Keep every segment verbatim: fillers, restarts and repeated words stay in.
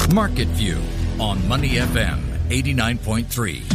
Market View on Money F M eighty-nine point three.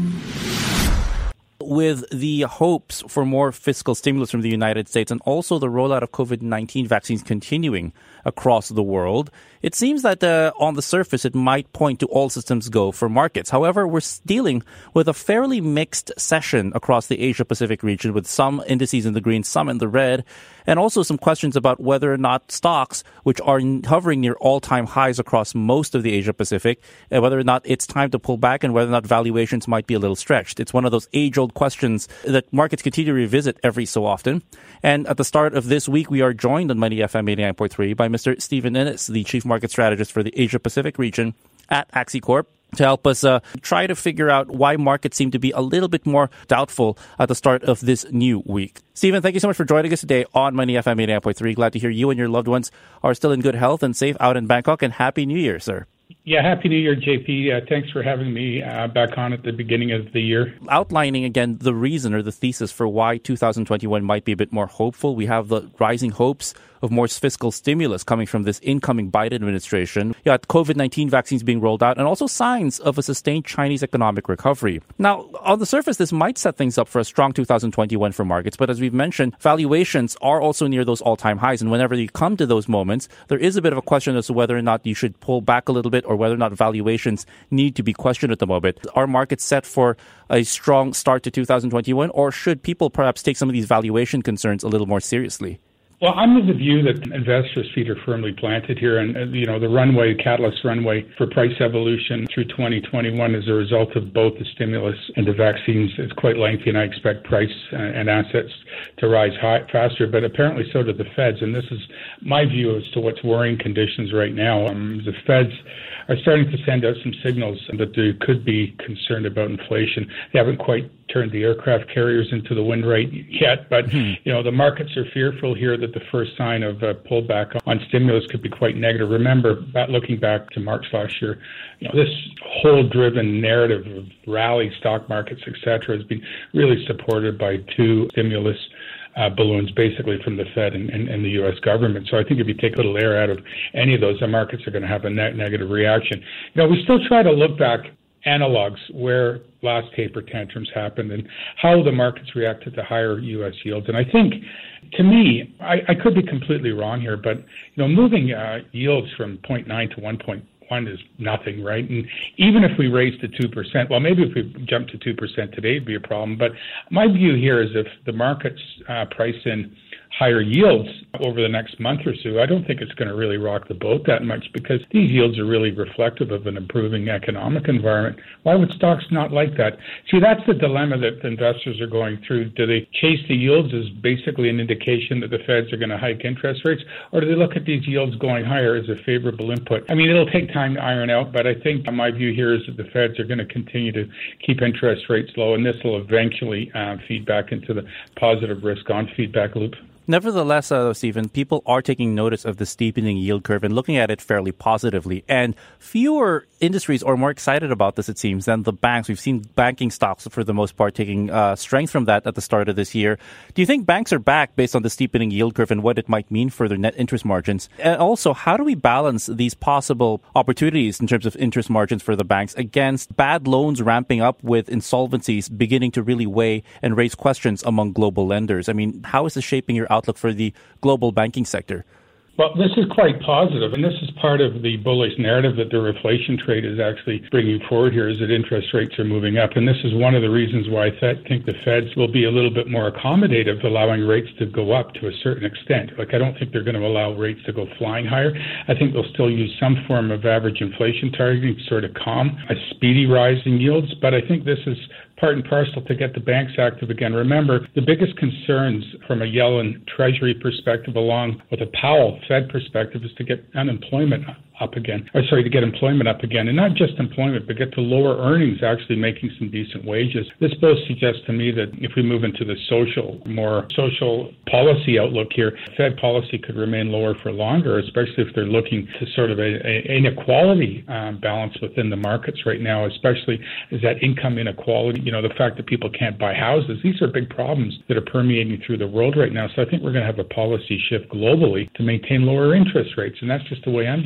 With the hopes for more fiscal stimulus from the United States and also the rollout of COVID nineteen vaccines continuing across the world, it seems that uh, on the surface it might point to all systems go for markets. However, we're dealing with a fairly mixed session across the Asia-Pacific region, with some indices in the green, some in the red, and also some questions about whether or not stocks, which are hovering near all-time highs across most of the Asia-Pacific, and whether or not it's time to pull back and whether or not valuations might be a little stretched. It's one of those age-old questions that markets continue to revisit every so often. And at the start of this week, we are joined on Money F M eighty-nine point three by Mister Stephen Innes, the Chief Market Strategist for the Asia-Pacific region at AxiCorp, to help us uh, try to figure out why markets seem to be a little bit more doubtful at the start of this new week. Stephen, thank you so much for joining us today on Money F M eighty-nine point three. Glad to hear you and your loved ones are still in good health and safe out in Bangkok, and Happy New Year, sir. Yeah, Happy New Year, J P. Uh, thanks for having me uh, back on at the beginning of the year. Outlining again the reason or the thesis for why two thousand twenty-one might be a bit more hopeful. We have the rising hopes of more fiscal stimulus coming from this incoming Biden administration. You got COVID nineteen vaccines being rolled out and also signs of a sustained Chinese economic recovery. Now, on the surface, this might set things up for a strong two thousand twenty-one for markets, but as we've mentioned, valuations are also near those all-time highs, and whenever you come to those moments, there is a bit of a question as to whether or not you should pull back a little bit or whether or not valuations need to be questioned at the moment. Are markets set for a strong start to two thousand twenty-one, or should people perhaps take some of these valuation concerns a little more seriously? Well, I'm of the view that investors' feet are firmly planted here, and uh, you know the runway, catalyst runway for price evolution through twenty twenty-one as a result of both the stimulus and the vaccines is quite lengthy, and I expect price uh, and assets to rise high, faster. But apparently, so do the Feds, and this is my view as to what's worrying conditions right now. Um, the Feds are starting to send out some signals that they could be concerned about inflation. They haven't quite turned the aircraft carriers into the wind right yet, but mm-hmm. you know the markets are fearful here that the first sign of a pullback on stimulus could be quite negative. Remember, back, looking back to March last year, you know this whole driven narrative of rally stock markets, et cetera, has been really supported by two stimulus Uh, balloons, basically from the Fed and, and, and the U S government. So I think if you take a little air out of any of those, the markets are going to have a net negative reaction. You know, we still try to look back analogs where last taper tantrums happened and how the markets reacted to higher U S yields. And I think, to me, I, I could be completely wrong here, but you know, moving uh, yields from zero point nine to one point one is nothing, right? And even if we raise to two percent, well, maybe if we jump to two percent today, it'd be a problem. But my view here is if the markets uh, price in higher yields over the next month or so, I don't think it's going to really rock the boat that much because these yields are really reflective of an improving economic environment. Why would stocks not like that? See, that's the dilemma that investors are going through. Do they chase the yields as basically an indication that the Feds are going to hike interest rates, or do they look at these yields going higher as a favorable input? I mean, it'll take time to iron out, but I think my view here is that the Feds are going to continue to keep interest rates low, and this will eventually uh, feed back into the positive risk-on feedback loop. Nevertheless, uh, Stephen, people are taking notice of the steepening yield curve and looking at it fairly positively. And fewer industries are more excited about this, it seems, than the banks. We've seen banking stocks, for the most part, taking uh, strength from that at the start of this year. Do you think banks are back based on the steepening yield curve and what it might mean for their net interest margins? And also, how do we balance these possible opportunities in terms of interest margins for the banks against bad loans ramping up with insolvencies beginning to really weigh and raise questions among global lenders? I mean, how is this shaping your outlook for the global banking sector? Well, this is quite positive, and this is part of the bullish narrative that the reflation trade is actually bringing forward here, is that interest rates are moving up. And this is one of the reasons why I th- think the Feds will be a little bit more accommodative, allowing rates to go up to a certain extent. Like, I don't think they're going to allow rates to go flying higher. I think they'll still use some form of average inflation targeting to sort of calm a speedy rise in yields. But I think this is part and parcel to get the banks active again. Remember, the biggest concerns from a Yellen Treasury perspective, along with a Powell Fed perspective, is to get unemployment up again, or sorry, to get employment up again, and not just employment, but get to lower earnings, actually making some decent wages. This both suggests to me that if we move into the social, more social policy outlook here, Fed policy could remain lower for longer, especially if they're looking to sort of a, a inequality um, balance within the markets right now, especially as that income inequality, you know, the fact that people can't buy houses. These are big problems that are permeating through the world right now. So I think we're going to have a policy shift globally to maintain lower interest rates, and that's just the way I'm looking at things.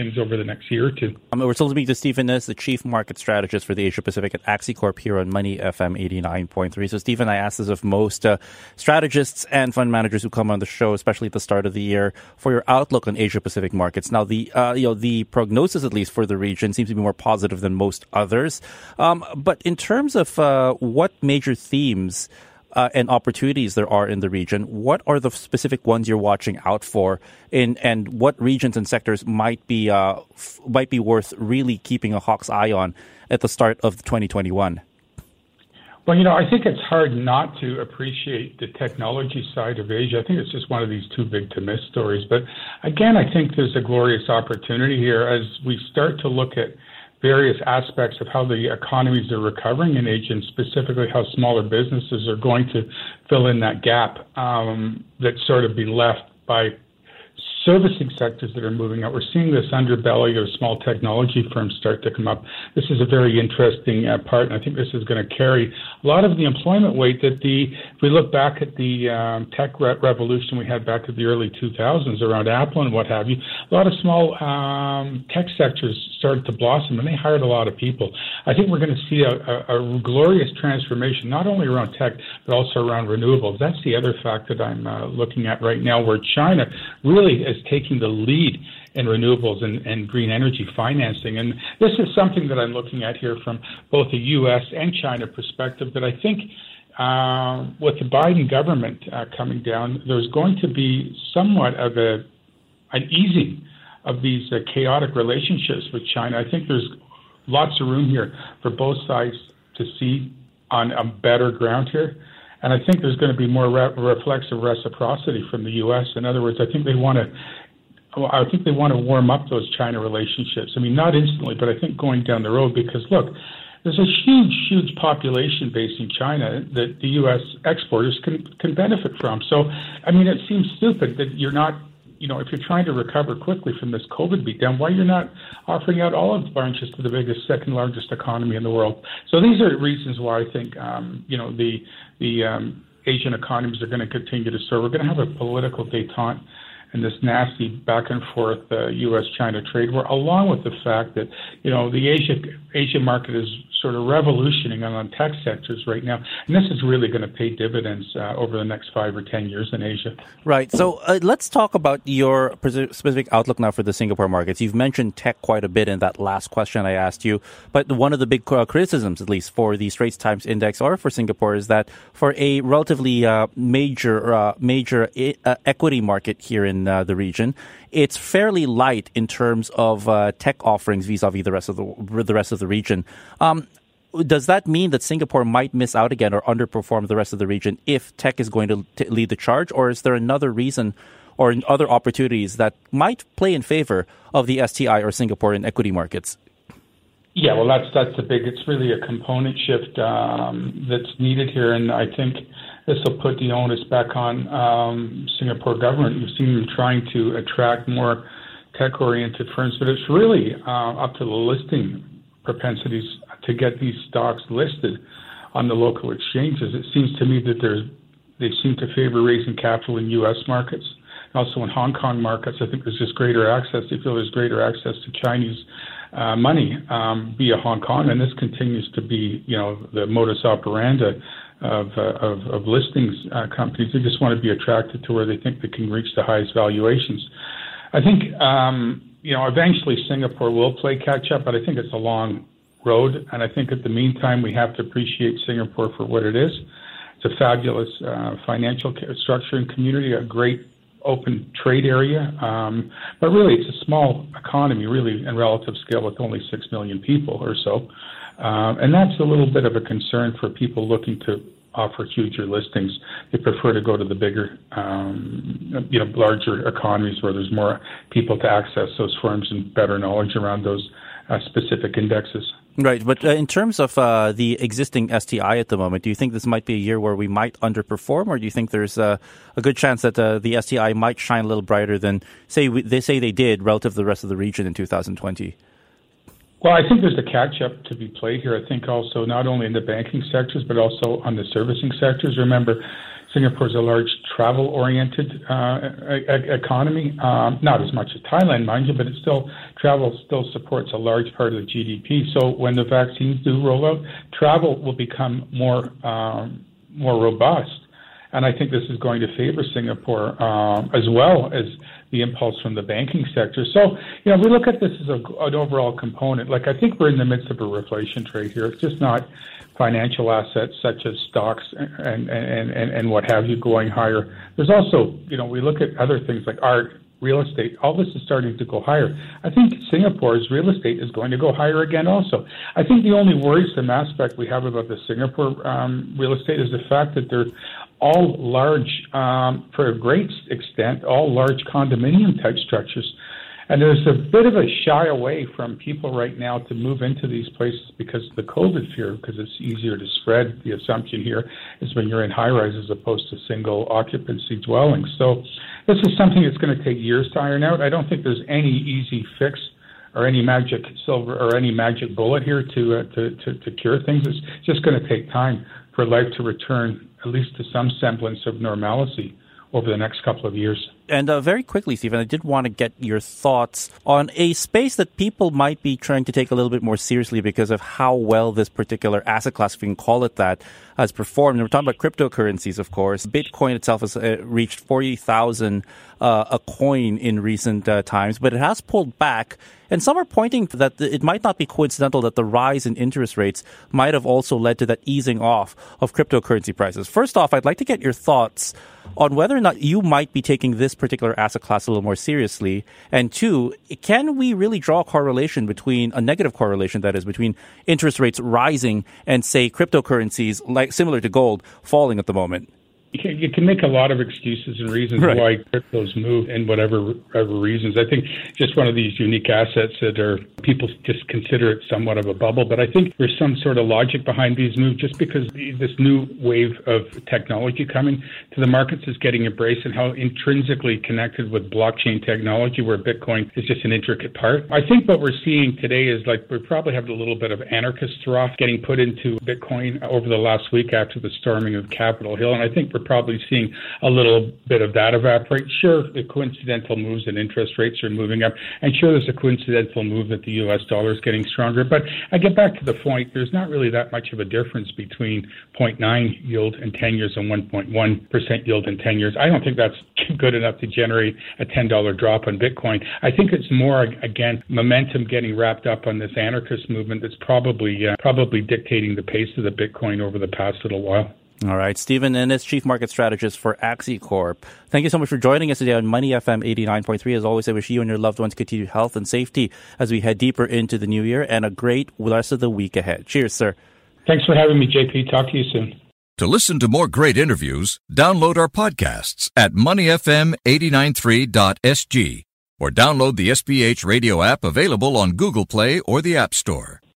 things over the next year or two. Um, we're still speaking to Stephen Ness, the Chief Market Strategist for the Asia Pacific at AxiCorp here on Money F M eighty-nine point three. So, Stephen, I asked this of most uh, strategists and fund managers who come on the show, especially at the start of the year, for your outlook on Asia Pacific markets. Now, the uh, you know the prognosis, at least for the region, seems to be more positive than most others. Um, but in terms of uh, what major themes Uh, and opportunities there are in the region, what are the specific ones you're watching out for, in, and what regions and sectors might be uh, f- might be worth really keeping a hawk's eye on at the start of twenty twenty-one? Well, you know, I think it's hard not to appreciate the technology side of Asia. I think it's just one of these too big to miss stories. But again, I think there's a glorious opportunity here as we start to look at various aspects of how the economies are recovering in Asia, and specifically how smaller businesses are going to fill in that gap um, that's sort of be left by servicing sectors that are moving out. We're seeing this underbelly of small technology firms start to come up. This is a very interesting uh, part, and I think this is going to carry a lot of the employment weight that the, if we look back at the um, tech re- revolution we had back in the early two thousands around Apple and what have you, a lot of small um, tech sectors started to blossom, and they hired a lot of people. I think we're going to see a, a, a glorious transformation, not only around tech, but also around renewables. That's the other fact that I'm uh, looking at right now, where China really is taking the lead in renewables and, and green energy financing. And this is something that I'm looking at here from both a U S and China perspective, that I think uh, with the Biden government uh, coming down, there's going to be somewhat of a an easing of these uh, chaotic relationships with China. I think there's lots of room here for both sides to see on a better ground here. And I think there's going to be more re- reflexive reciprocity from the U S. In other words, I think they want to, I think they want to warm up those China relationships. I mean, not instantly, but I think going down the road, because look, there's a huge, huge population base in China that the U S exporters can can benefit from. So, I mean, it seems stupid that you're not, you know, if you're trying to recover quickly from this COVID beatdown, why you're not offering out olive branches to the biggest, second largest economy in the world. So these are reasons why I think, um, you know, the the um, Asian economies are going to continue to soar. We're going to have a political détente and this nasty back and forth uh, U S China trade war, along with the fact that, you know, the Asia Asia market is sort of revolutioning on tech sectors right now. And this is really going to pay dividends uh, over the next five or ten years in Asia. Right. So uh, let's talk about your specific outlook now for the Singapore markets. You've mentioned tech quite a bit in that last question I asked you. But one of the big uh, criticisms, at least for the Straits Times Index or for Singapore, is that for a relatively uh, major uh, major e- uh, equity market here in uh, the region, it's fairly light in terms of uh, tech offerings vis-a-vis the rest of the the rest of the region. Um, does that mean that Singapore might miss out again or underperform the rest of the region if tech is going to t- lead the charge, or is there another reason or other opportunities that might play in favor of the S T I or Singaporean equity markets? Yeah, well, that's that's a big. It's really a component shift um, that's needed here, and I think this will put the onus back on um, Singapore government. You've seen them trying to attract more tech-oriented firms, but it's really uh, up to the listing propensities to get these stocks listed on the local exchanges. It seems to me that there's they seem to favor raising capital in U S markets, and also in Hong Kong markets. I think there's just greater access. They feel there's greater access to Chinese uh, money um, via Hong Kong, and this continues to be, you know, the modus operandi of uh, of, of listings uh, companies. They just want to be attracted to where they think they can reach the highest valuations. I think, um, you know, eventually Singapore will play catch up, but I think it's a long road. And I think at the meantime, we have to appreciate Singapore for what it is. It's a fabulous uh, financial structure and community, a great open trade area. Um, but really, it's a small economy, really, in relative scale with only six million people or so. Uh, and that's a little bit of a concern for people looking to offer huger listings. They prefer to go to the bigger, um, you know, larger economies where there's more people to access those firms and better knowledge around those uh, specific indexes. Right, but uh, in terms of uh, the existing S T I at the moment, do you think this might be a year where we might underperform, or do you think there's uh, a good chance that uh, the S T I might shine a little brighter than, say, we, they say they did relative to the rest of the region in two thousand twenty? Well, I think there's a catch-up to be played here. I think also not only in the banking sectors, but also on the servicing sectors. Remember, Singapore is a large travel-oriented uh, e- economy. Um, not as much as Thailand, mind you, but it still travel still supports a large part of the G D P. So when the vaccines do roll out, travel will become more um, more robust. And I think this is going to favor Singapore um, as well as the impulse from the banking sector. So, you know, we look at this as a, an overall component. Like, I think we're in the midst of a reflation trade here. It's just not financial assets such as stocks and, and, and, and what have you going higher. There's also, you know, we look at other things like art, real estate. All this is starting to go higher. I think Singapore's real estate is going to go higher again also. I think the only worrisome aspect we have about the Singapore um, real estate is the fact that they're all large, um, for a great extent, all large condominium-type structures. And there's a bit of a shy away from people right now to move into these places because of the COVID fear, because it's easier to spread. The assumption here is when you're in high-rise as opposed to single occupancy dwellings. So this is something that's going to take years to iron out. I don't think there's any easy fix or any magic silver or any magic bullet here to uh, to, to, to cure things. It's just going to take time for life to return at least to some semblance of normalcy over the next couple of years. And uh, very quickly, Stephen, I did want to get your thoughts on a space that people might be trying to take a little bit more seriously because of how well this particular asset class, if we can call it that, has performed. And we're talking about cryptocurrencies, of course. Bitcoin itself has uh, reached forty thousand uh, a coin in recent uh, times, but it has pulled back. And some are pointing to that it might not be coincidental that the rise in interest rates might have also led to that easing off of cryptocurrency prices. First off, I'd like to get your thoughts on whether or not you might be taking this particular asset class a little more seriously. And two, can we really draw a correlation between, a negative correlation that is, between interest rates rising and, say, cryptocurrencies, like similar to gold, falling at the moment? You can, you can make a lot of excuses and reasons right. why cryptos move in whatever, whatever reasons. I think just one of these unique assets that are, people just consider it somewhat of a bubble. But I think there's some sort of logic behind these moves just because this new wave of technology coming to the markets is getting embraced and how intrinsically connected with blockchain technology, where Bitcoin is just an intricate part. I think what we're seeing today is like we probably have a little bit of anarchist froth getting put into Bitcoin over the last week after the storming of Capitol Hill. And I think we're probably seeing a little bit of that evaporate. Sure, the coincidental moves in interest rates are moving up, and sure, there's a coincidental move that the U S dollar is getting stronger. But I get back to the point, there's not really that much of a difference between zero point nine yield in ten years and one point one percent yield in ten years. I don't think that's good enough to generate a ten dollars drop on Bitcoin. I think it's more, again, momentum getting wrapped up on this anarchist movement that's probably uh, probably dictating the pace of the Bitcoin over the past little while. All right. Stephen Ennis, Chief Market Strategist for AxiCorp. Thank you so much for joining us today on Money F M eighty-nine point three. As always, I wish you and your loved ones continued health and safety as we head deeper into the new year, and a great rest of the week ahead. Cheers, sir. Thanks for having me, J P. Talk to you soon. To listen to more great interviews, download our podcasts at money f m eight nine three dot s g or download the S B H radio app available on Google Play or the App Store.